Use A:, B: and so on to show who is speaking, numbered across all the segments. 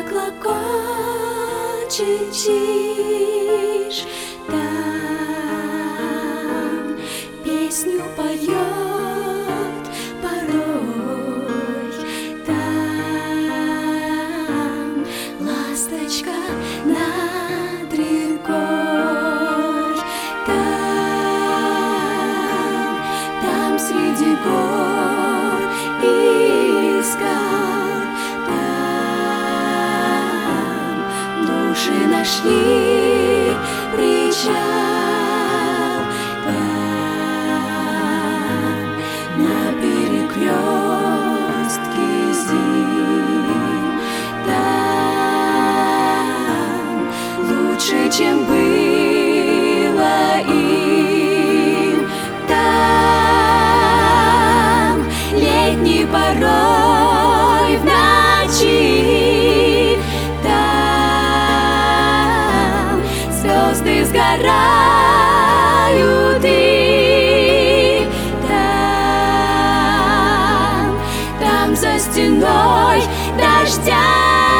A: клокочет тишь, там песню поет порой, там ласточка над рекой, там среди гор и скал, там души нашли причал, там на перекрестке зим, там лучше, чем было им, там летний порой в ночи, там звезды сгорают и там за стеной дождя,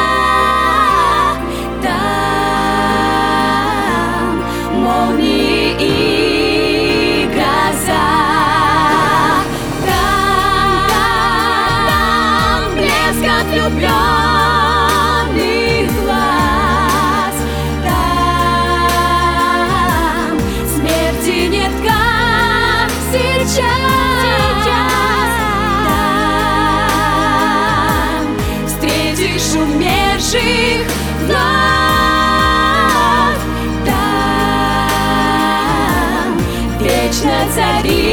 A: там молнии и гроза, там блеск от влюбленных глаз, там смерти нет, как сейчас, там встретишь умерших вновь, там вечно царит